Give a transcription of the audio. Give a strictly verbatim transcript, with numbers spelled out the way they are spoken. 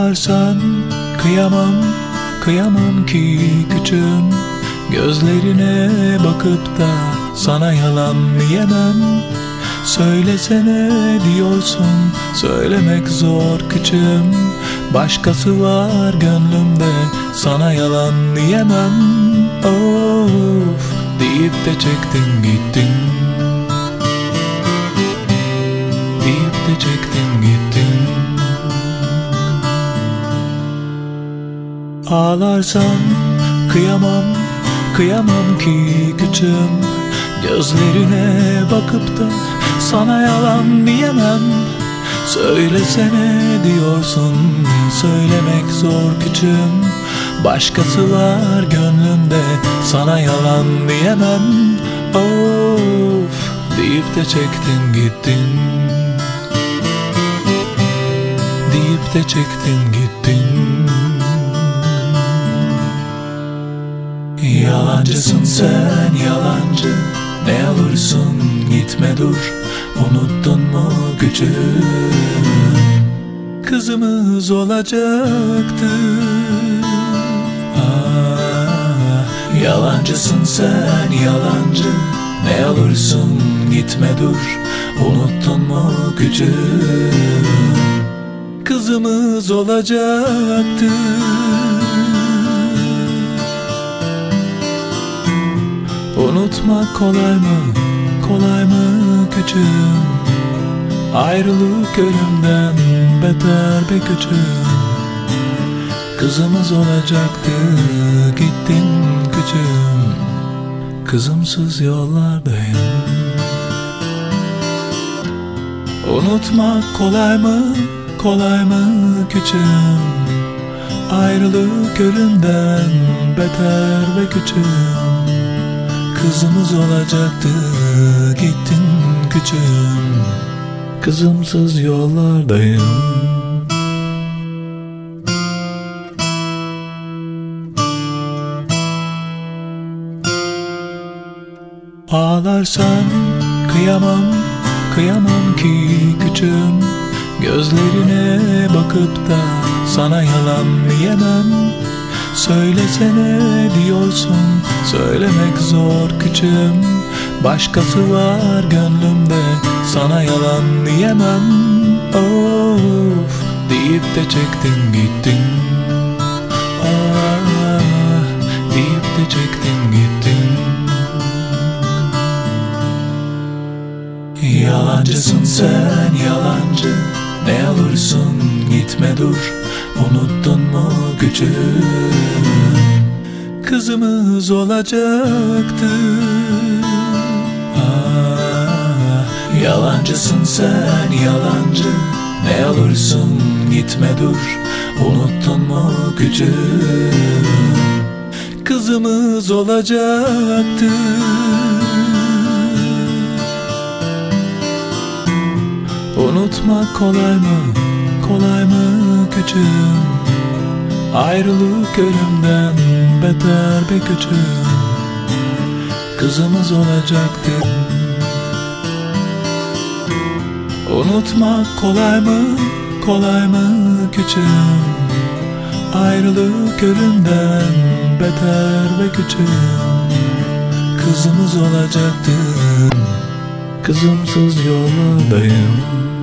Ağlarsan kıyamam, kıyamam ki küçüğüm. Gözlerine bakıp da sana yalan diyemem. Söylesene diyorsun, söylemek zor küçüğüm. Başkası var gönlümde, sana yalan diyemem. Of, deyip de çektin gittin, deyip de çektin gittin. Ağlarsan kıyamam, kıyamam ki küçüğüm. Gözlerine bakıp da sana yalan diyemem. Söylesene diyorsun, söylemek zor küçüğüm. Başkası var gönlümde, sana yalan diyemem. Of, deyip de çektin gittin, deyip de çektin gittin. Yalancısın sen, yalancı, ne olursun gitme dur. Unuttun mu küçüğüm, kızımız olacaktı. Ah, yalancısın sen, yalancı, ne olursun gitme dur. Unuttun mu küçüğüm, kızımız olacaktı. Unutmak kolay mı, kolay mı küçüğüm? Ayrılık ölümden beter be küçüğüm. Kızımız olacaktı, gittin küçüğüm. Kızımsız yollardayım. Unutmak kolay mı, kolay mı küçüğüm? Ayrılık ölümden beter be küçüğüm. Kızımız olacaktı, gittin küçüğüm. Kızımsız yollardayım. Ağlarsan kıyamam, kıyamam ki küçüğüm. Gözlerine bakıp da sana yalan diyemem. Söylesene diyorsun, söylemek zor küçüğüm. Başkası var gönlümde, sana yalan diyemem. Of, deyip de çektin gittin. Ah, deyip de çektin gittin. Yalancısın sen, yalancı, ne olursun gitme dur. Unuttun mu küçüğüm, kızımız olacaktı. Ah, yalancısın sen, yalancı, ne olursun gitme dur. Unuttun mu küçüğüm, kızımız olacaktı. Unutmak kolay mı, kolay mı küçüğüm? Ayrılık ölümden beter be küçüğüm. Kızımız olacaktı. Unutmak kolay mı, kolay mı küçüğüm? Ayrılık ölümden beter be küçüğüm. Kızımız olacaktı. Kızımsız yollardayım.